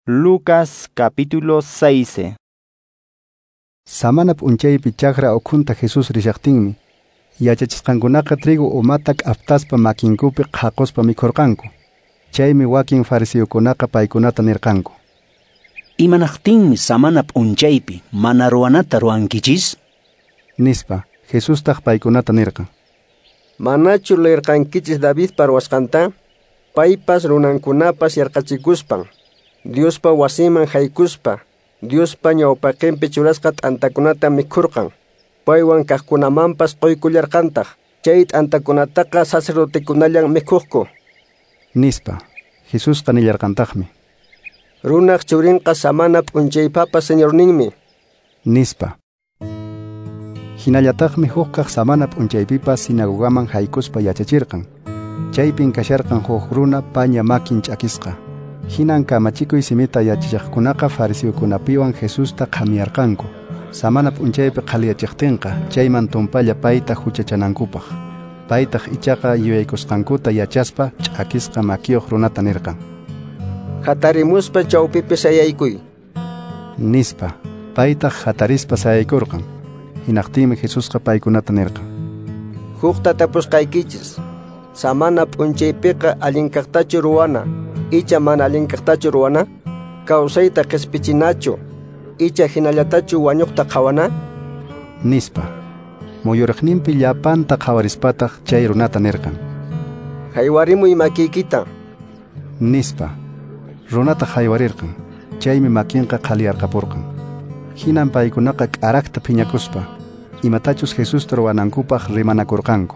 Lucas capítulo 6. Samana p'unchaypi chakra ukhunta Jesus rishaqtinmi, yachachisqankunaqa trigo umata k'aptaspa makinkupi qhaquspa mikhurqanku. Chaymi wakin fariseukunaqa paykunata nirqanku: Imanaqtinmi samana p'unchaypi mana ruwanata ruwankichis? Nispa, Jesustaq paykunata nirqan: Manachu leerqankichis Davidpa ruwasqanta? Paypas runankunapas yarqachikuspan, Diospa wasiman haykuspa, Diospa ñawpaqinpi churasqa t'antakunata mikhurqan. Paywan kaqkunamanpas qoykullarqantaq. Chay t'antakunataqa sacerdotekunallan mikhuqku. Nispa, Jesusqa nillarqantaqmi: Runaq churinqa samana p'unchaypapa señorninmi. Nispa. Hinallataqmi huk kaq samana p'unchaypipa sinagogaman haykuspa yachachirqan. Chaypin kasharqan huk runa paña makin ch'akisqa. Hinan kamachikuy simita yachachaqkunaqa fariseukunapiwan Jesusta qhamiyarqanku. Samana p'unchaypi qhaliyachiqtinqa chayman tumpalla payta huchachanankupaq. Paytaq ichaqa yuyaykusqankuta yachaspa ch'akisqa makiyuq runata nirqan: Hatarimuspa chawpipi sayaykuy. Nispa, paytaq hatarispa sayaykurqan. Hinaqtinmi Jesusqa paykunata nirqan: Hukta tapusqaykichis, samana p'unchaypiqa allinkaqtachu ruwana, icha mana allinkaqtachu ruwana? Kawsayta qhispichinachu, icha hinallatachu wañuqta qhawana? Nispa, muyuriqninpi llapanta qhawarispataq chay runata nirqan: Haywarimuy makiykita. Nispa, runata haywarirqan. Chaymi makinqa qhaliyarqapurqan. Hinan paykunaqa k'arakta phiñakuspa, imatachus Jesusta ruwanankupaq rimanakurqanku.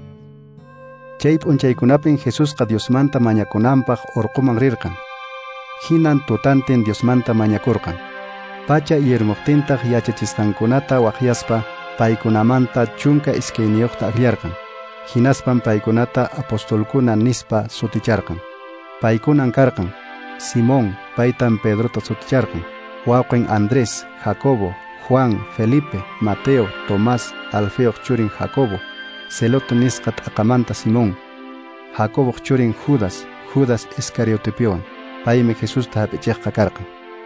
Chay p'unchaykunapin Jesusqa Diosmanta mañakunanpaq urquman rirqan. Hinan tutantin Diosmanta mañakurqan. Pacha iyirmuqtintaq yachachisqankunata waqyaspa paykunamanta chunka iskayniyuqta aklllarqan. Hinaspan paykunata apostolkuna nispa suticharqan. Paykunan karqan: Simón, paytan Pedrota suticharqan; wawqin Andrés, Jacobo, Juan, Felipe, Mateo, Tomás, Alfeoq churin Jacobo, Zelote nisqa t'aqamanta Simón, Jacoboq churin Judas, Judas Iscariotepiwan. Paymi Jesusta hap'ichiqqa karqan.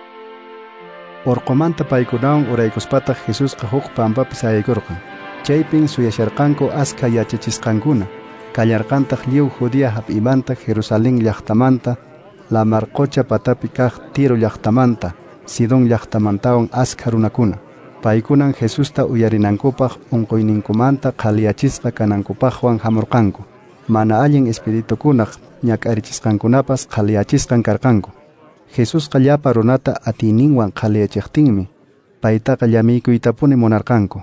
Urqumanta paykunawan uraykuspataq Jesusqa huk pampapi sayaykurqan. Chaypin suyasharqanku askha yachachisqankuna. Kallarqantaq lliw Judea hap'imanta, Jerusalén llaqtamanta, Lamar qocha patapi kaq Tiro llaqtamanta, Sidón llaqtamantawan askha runakuna. Paykunan Jesusta uyarinankupaq unquyninkumanta qhaliyachisqa kanankupaqwan hamurqanku. Mana allin espiritukunaq ñak'arichisqankunapas qhaliyachisqan karqanku. Jesusqa llapa runata atiyninwan qhaliyachiqtinmi, paytaqa llamiykuytapuni munarqanku.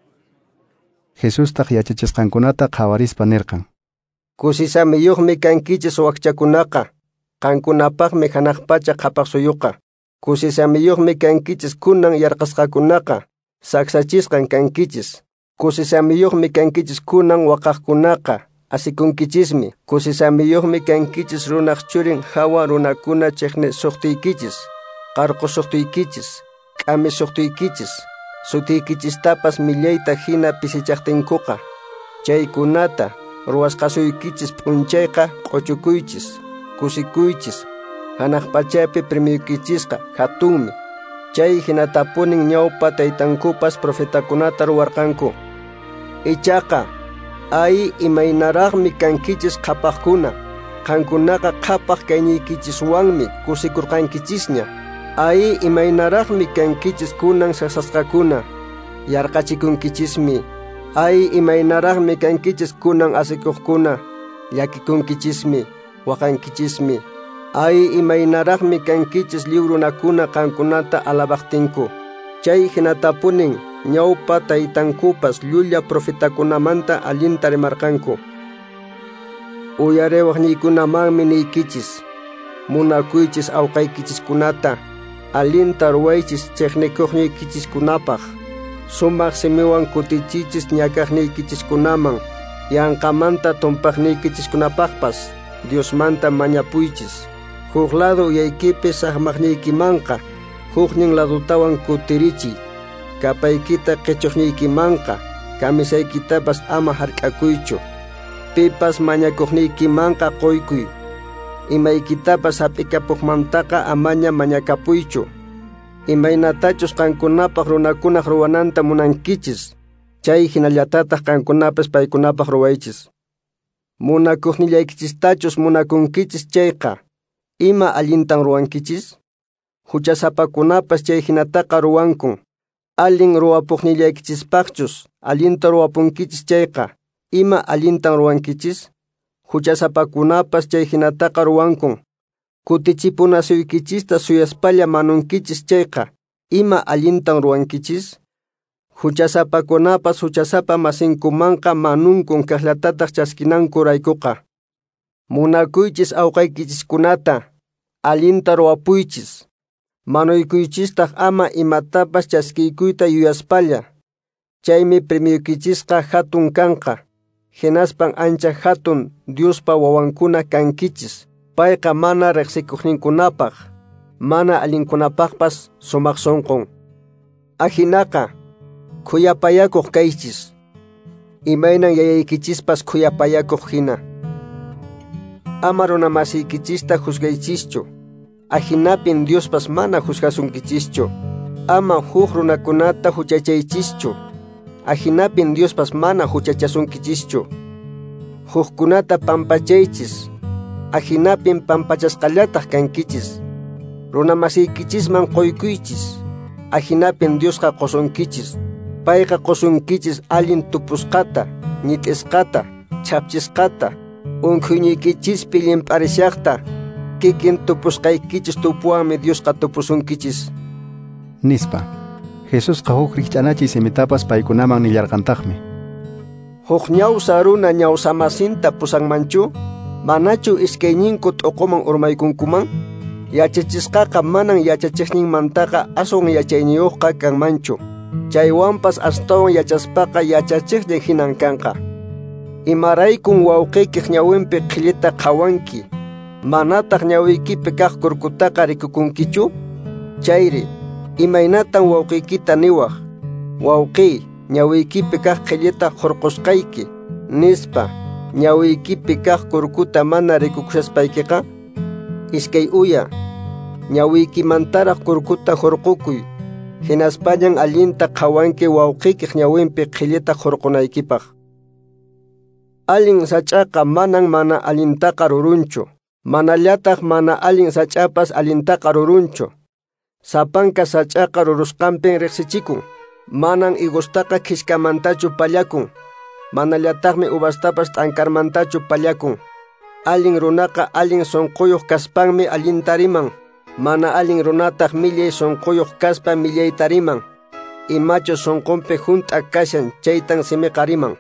Jesustaq yachachisqankunata qhawarispa nirqan: Kusisamiyuqmi kankichis wakchakunaqa, qankunapaqmi hanaq pacha qhapaq suyuqa. Kusisamiyuqmi kankichis kunan yarqasqakunaqa, saksachisqan kankichis. Kusisamiyuqmi kankichis kunan waqaqkunaqa, asikunkichismi. Kusisamiyuqmi kankichis runaq churin hawa runakuna chiqni suqtuykichis, qarqu suqtuykichis, k'ami suqtuykichis, sutiykichistapas millayta hina pisichaqtinkuqa. Chaykunata ruwasqasuykichis p'unchayqa q'uchukuychis, kusikuychis, hanaq pachapi premiukichisqa hatunmi. Chay hinatapunin ñawpa taytankupas profetakunata ruwarqanku. Ichaqa ay imaynaraqmi kankichis qhapaqkuna, qankunaqa qhapaq kayniykichiswanmi kusikurqankichisña. Ay imaynaraqmi kankichis kunan sasasqakuna, yarqachikunkichismi. Ay imaynaraqmi kankichis kunan asikuqkuna, llakikunkichismi, waqankichismi. Ay imaynaraqmi kankichis librunakuna qankunata alabaqtinku. Chay hinatapunin ñawpa taytankupas llulla profetakunamanta allinta rimarqanku. Uyariwaqniykunamanmi niykichis, munakuychis awqaykichiskunata, allinta ruwaychis chiqnikuqniykichiskunapaq. Sumaq simiwan kutichichis ñakaqniykichiskunaman, yanqamanta tumpaqniykichiskunapaqpas Diosmanta mañapuychis. Huk lado uyaykipi saqmaqniykimanqa, huknin ladutawan kutirichiy. Kapaykita qichuqniykimanqa, kamisaykitapas ama hark'akuychu. Pipas mañakuqniykimanqa qoykuy. Imaykitapas hap'ikapuqmantaqa amaña mañakapuychu. Imaynatachus qankunapaq runakunaq ruwananta munankichis, chay hinallatataq qankunapas paykunapaq ruwaychis. Munakuqnillaykichishtachus munakunkichis chayqa, ima allintan ruwankichis? Huchasapakunapas chay hinataqa ruwankun. Allin ruwapuqnillaykichispaqchus allinta ruwapunkichis chayqa, ima allintan ruwankichis? Huchasapakunapas chay hinataqa ruwankun. Kutichipunasuykichista suyaspalla manunkichis chayqa, ima allintan ruwankichis? Huchasapakunapas huchasapa masinkumanqa manunkun kaqllatataq chaskinanku raykuqa. Munakuychis awqaykichiskunata, allinta ruwapuychis. Manuykuychistaq ama imatapas chaskiykuyta yuyaspalla. Chaymi premiukichisqa hatun kanqa. Hinaspan ancha hatun Diospa wawankuna kankichis. Payqa mana riqsikuqninkunapaq, mana allinkunapaqpas sumaq sunqun. Ahinaqa, khuyapayakuq kaychis. Imaynan yayaykichispas khuyapayakuq hina. Ama runamasiykichista juzgaychischu. Ahinapin Diospas mana juzgasunkichischu. Ama huk runakunata huchachaychischu. Ahinapin Diospas mana huchachasunkichischu. Hukkunata pampachaychis. Ahinapin pampachasqallataq kankichis. Runamasiykichishman qoykuychis. Ahinapin Diosqa qosunkichis. Payqa qosunkichis allin tupusqata, ñit'isqata, chapchisqata, unquñuykichispi limparishaqta, kikin tupusqaykichis tupuwanmi Diosqa tupusunkichis. Nispa, Jesusqa huk rikch'anachis imitapas paykunaman nillarqantaqmi. Huk ñawsa runa ñawsamasinta pusanmanchu, manachu iskayninku t'uquman urmaykunkuman? Yachachisqaqa manan yachachiqninmantaqa aswan yachayniyuqqa kanmanchu. Chaywanpas astawan yachaspaqa yachachiqnin hinan kanqa. Imaraykun wawqiykiq ñawinpi qhillita qawanki, manataq ñawiykipi kaq kurkutaqa rikukunkichu? Chayri, imaynatan wawqiykita niwaq, wawqiy, ñawiykipi kaq qhillita hurqusqayki, nispa, ñawiykipi kaq kurkuta mana rikukushasqaykiqa? Iskay uya, ñawiykimantaraq kurkuta hurqukuy, hinaspañan allinta qawanki wawqiykiq ñawinpi qhillita hurqunaykipaq. Allin sach'aqa mana allintaqa rurunchu. Manallataq mana allin sach'apas allintaqa rurunchu. Sapanka sach'aqa rurusqanpin riqsichikun. Manan igustaqa kishkamantachu pallakun. Manallataqmi uvastapas t'ankarmantachu pallakun. Allin runaqa allin sunquyuq kaspanmi allinta riman. Mana allin runataq millay sunquyuq kaspa millayta riman. Imachu sunqunpi hunt'a kashan chaytan simiqa riman.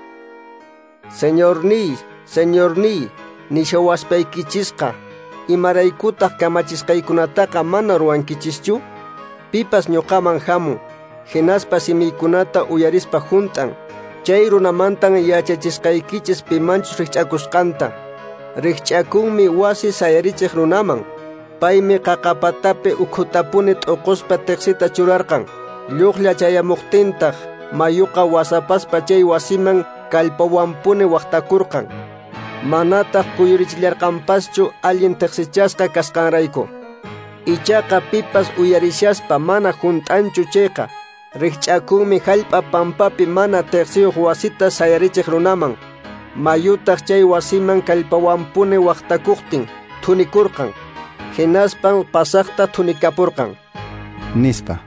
Señorní, nishawaspaykichishqa, imaraykutaq kamachisqaykunataqa mana ruwankichischu? Pipas ñuqaman hamun, hinaspa simiykunata uyarispa hunt'an. Chay runamantan yachachisqaykichis pimanchus rikch'akusqanta. Rikch'akunmi wasi sayarichiq runaman. Paymi qaqapatapi ukhutapuni t'uquspa tiqsita churarqan. Lluqlla chayamuqtintaq mayuqa wasapaspa chay wasiman kallpawanpuni waqtakurqan. Manataq kuyurichillarqanpaschu allin tiqsichasqa kasqanrayku. Ichaqa pipas uyarishaspa mana hunt'anchu chayqa. Rikch'akunmi hallp'a pampapi mana tiqsiyuq wasita sayarichiq runaman. Mayutaq chay wasiman kallpawanpuni waqtakuqtin thunikurqan. Hinaspan pasaqta thunikapurqan. Nispa,